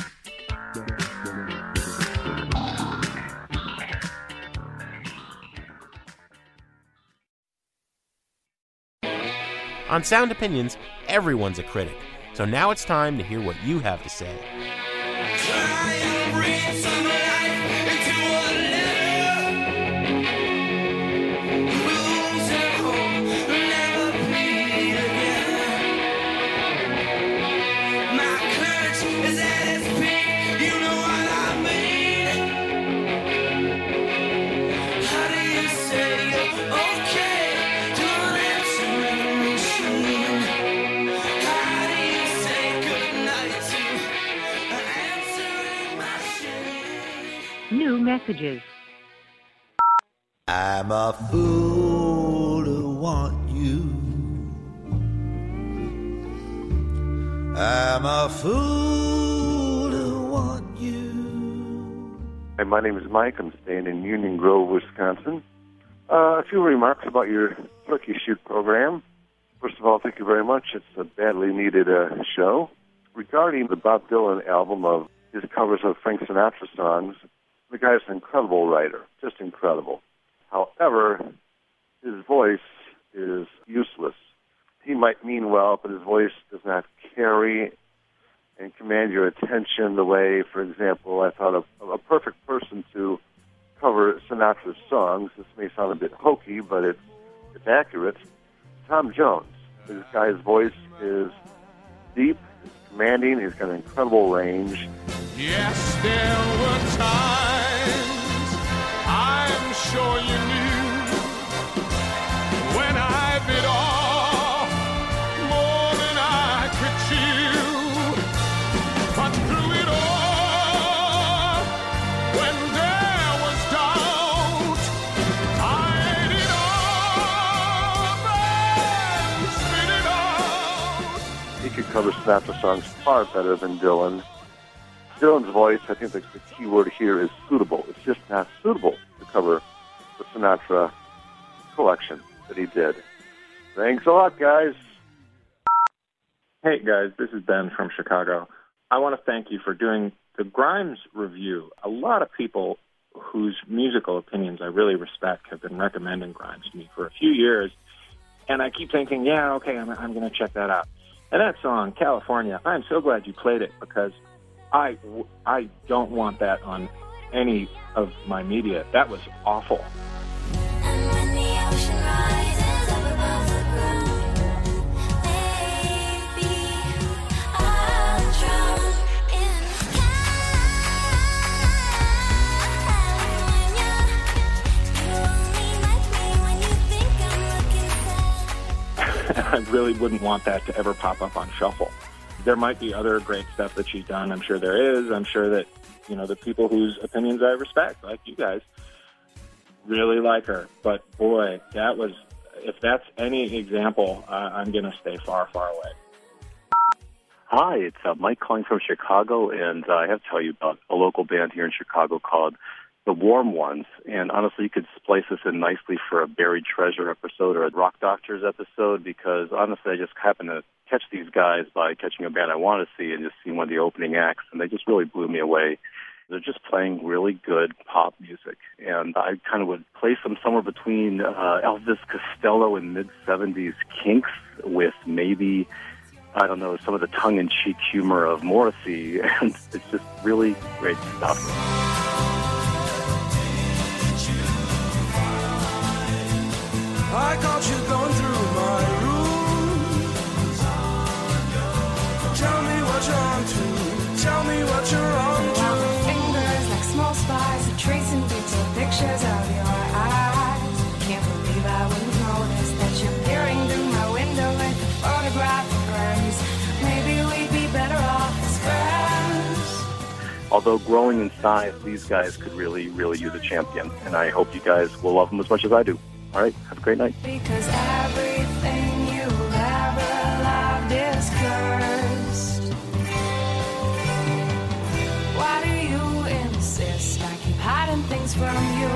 On Sound Opinions, everyone's a critic. So now it's time to hear what you have to say. Try and breathe some life into a letter. Who's at home, never be again. messages. I'm a fool to want you. I'm a fool to want you. Hey, my name is Mike. I'm staying in Union Grove, Wisconsin. A few remarks about your Turkey Shoot program. First of all, thank you very much. It's a badly needed show. Regarding the Bob Dylan album of his covers of Frank Sinatra songs, the guy's an incredible writer, just incredible. However, his voice is useless. He might mean well, but his voice does not carry and command your attention the way, for example, I thought of a perfect person to cover Sinatra's songs. This may sound a bit hokey, but it's accurate. Tom Jones. This guy's voice is deep, it's commanding, he's got an incredible range. Yes, there were times I'm sure you knew when I bit off more than I could chew. But through it all, when there was doubt, I ate it up and spit it out. He could cover Sinatra songs far better than Dylan. Dylan's voice, I think the key word here is suitable. It's just not suitable to cover the Sinatra collection that he did. Thanks a lot, guys. Hey, guys, this is Ben from Chicago. I want to thank you for doing the Grimes review. A lot of people whose musical opinions I really respect have been recommending Grimes to me for a few years, and I keep thinking, yeah, okay, I'm going to check that out. And that song, California, I'm so glad you played it because I don't want that on any of my media. That was awful. And when the ocean rises up above the ground, baby, I'll drown in California. You only like me when you think I'm looking sad. I really wouldn't want that to ever pop up on Shuffle. There might be other great stuff that she's done. I'm sure there is. I'm sure that, the people whose opinions I respect, like you guys, really like her. But boy, if that's any example, I'm going to stay far, far away. Hi, it's Mike calling from Chicago, and I have to tell you about a local band here in Chicago called The Warm Ones. And honestly, you could splice this in nicely for a Buried Treasure episode or a Rock Doctors episode, because honestly, I just happened to catch these guys by catching a band I want to see and just seeing one of the opening acts, and they just really blew me away. They're just playing really good pop music, and I kind of would place them somewhere between Elvis Costello and mid-'70s Kinks with maybe, I don't know, some of the tongue-in-cheek humor of Morrissey, and it's just really great stuff. I caught you going through my room. Tell me what you're on to. Tell me what you're on to. Fingers like small spies are tracing detailed pictures of your eyes. Can't believe I wouldn't notice that you're peering through my window like a photograph of friends. Maybe we'd be better off as friends. Although growing in size, these guys could really, really use a champion, and I hope you guys will love them as much as I do. All right, have a great night. Because everything you've ever loved is cursed. Why do you insist I keep hiding things from you?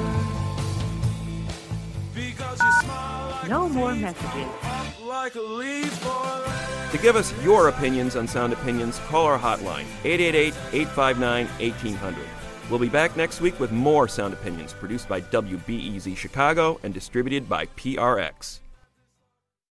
No more messages. Like a leaf or To give us your opinions on Sound Opinions, call our hotline, 888-859-1800. We'll be back next week with more Sound Opinions, produced by WBEZ Chicago and distributed by PRX.